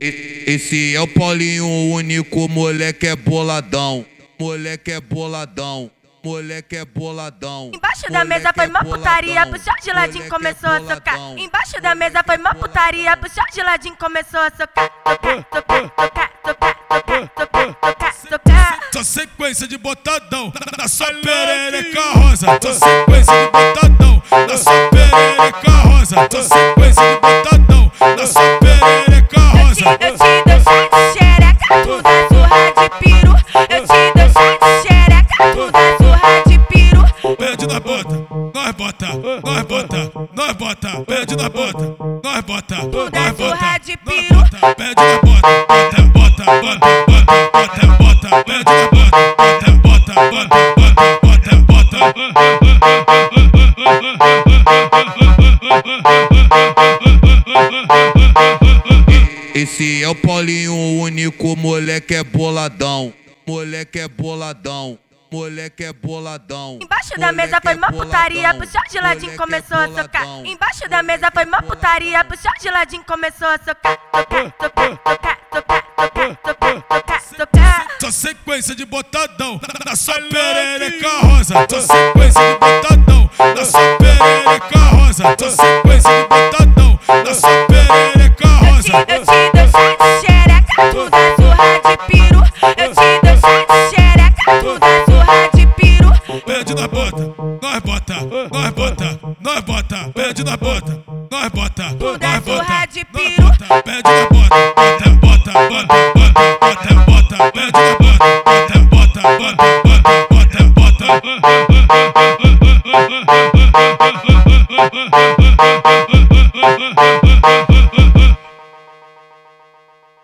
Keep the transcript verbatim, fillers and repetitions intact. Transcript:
E- Esse é o Paulinho, o único moleque é boladão. Moleque é boladão. Moleque é boladão. Embaixo da mesa foi uma putaria, puxou de ladinho, começou a socar. Embaixo da mesa foi uma putaria, puxou de ladinho, começou a socar. Socar, socar, socar, socar, socar, socar, socar, socar. Só sequência de botadão na sua perereca rosa. Só sequência de botadão na sua perereca rosa. Só sequência de botadão na sua perereca rosa. Eu te dou chá de xereca, tu dá surra de piru. Eu te dou chá de xereca, tu dá surra de piru. Pede na bota, nós bota, nós bota, nós bota. Pede na bota, nós bota, nós bota, de nós piru. bota. Pede na bota, bota, bota, bota, bota, bota, bota. Pede na bota, bota, bota, bota, bota, bota. Esse é o Paulinho, o único moleque é boladão. Moleque é boladão. Moleque é boladão. Embaixo da mesa foi uma putaria, puxou de ladinho, começou a socar. Embaixo da mesa foi uma putaria, puxou de ladinho, começou a socar. Socar, socar, socar, socar, socar, socar, socar, socar. Só sequência de botadão na sua perereca rosa. Só sequência de botadão na sua perereca rosa. Só sequência de botadão na sua perereca rosa. Eu te dou chá de xereca, tu dá surra de piru. Eu te dou chá de xereca, tu dá surra de piru. Pede na bota, nós bota, nós bota, nós bota. Pede na bota, nós bota, nós bota, surra de nós piru. bota. Pede na bota, bota, bota, bota.